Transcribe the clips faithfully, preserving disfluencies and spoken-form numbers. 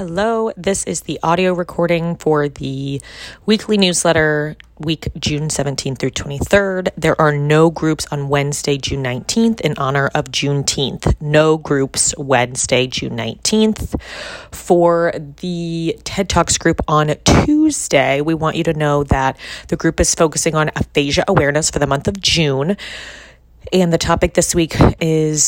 Hello, this is the audio recording for the weekly newsletter, week June seventeenth through twenty-third. There are no groups on Wednesday, June nineteenth in honor of Juneteenth. No groups Wednesday, June nineteenth. For the TED Talks group on Tuesday, we want you to know that the group is focusing on aphasia awareness for the month of June. And the topic this week is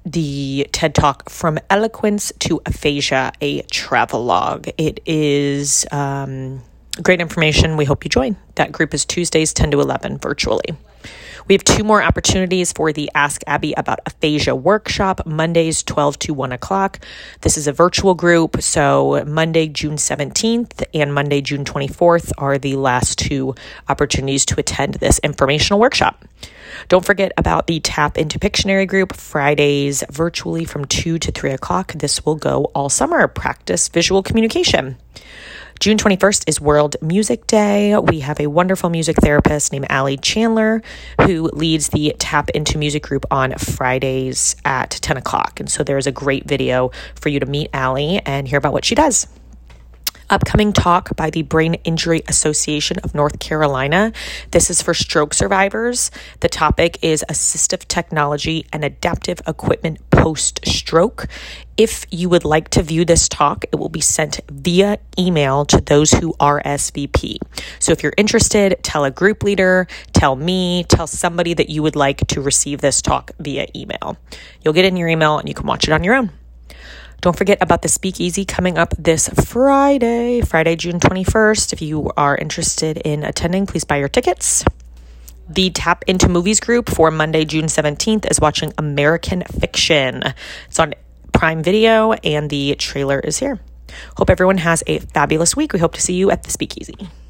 the TED Talk From Eloquence to Aphasia, a travelogue. It is um, great information. We hope you join. That group is Tuesdays, ten to eleven, virtually. We have two more opportunities for the Ask Abby About Aphasia workshop, Mondays, twelve to one o'clock. This is a virtual group, so Monday, June seventeenth and Monday, June twenty-fourth are the last two opportunities to attend this informational workshop. Don't forget about the Tap into Pictionary group, Fridays virtually from two to three o'clock. This will go all summer. Practice visual communication. June twenty-first is World Music Day. We have a wonderful music therapist named Allie Chandler who leads the Tap into Music group on Fridays at ten o'clock. And so there's a great video for you to meet Allie and hear about what she does. Upcoming talk by the Brain Injury Association of North Carolina. This is for stroke survivors. The topic is assistive technology and adaptive equipment post-stroke. If you would like to view this talk, it will be sent via email to those who R S V P. So if you're interested, tell a group leader, tell me, tell somebody that you would like to receive this talk via email. You'll get it in your email and you can watch it on your own. Don't forget about the Speakeasy coming up this Friday, Friday, June twenty-first. If you are interested in attending, please buy your tickets. The Tap into Movies group for Monday, June seventeenth is watching American Fiction. It's on Prime Video and the trailer is here. Hope everyone has a fabulous week. We hope to see you at the Speakeasy.